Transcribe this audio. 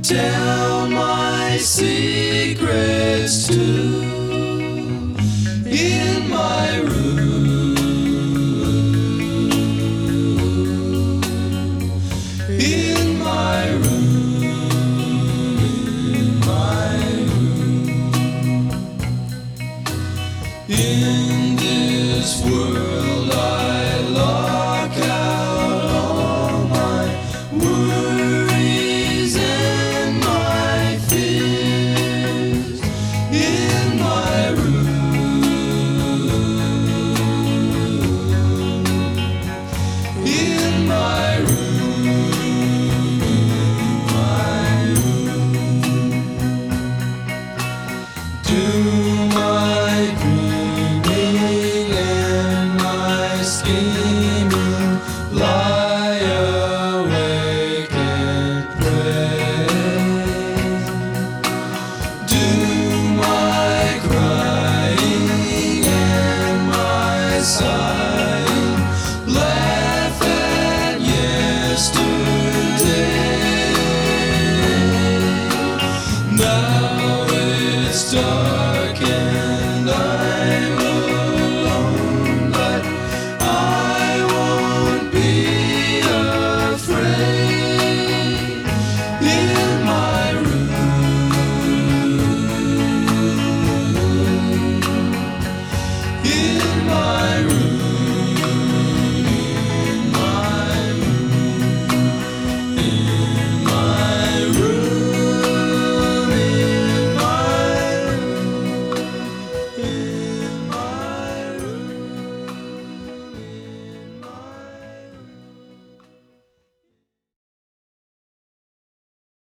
tell my secrets too in my room, in my room, in my room. In this world I lock out all my worries and my fears in my room, in my room, in my room. Do my dreaming and my scheming, lie awake and pray. Do my crying and my sighing, laugh at yesterday. Now it's dark and I'm alone, but I won't be afraid.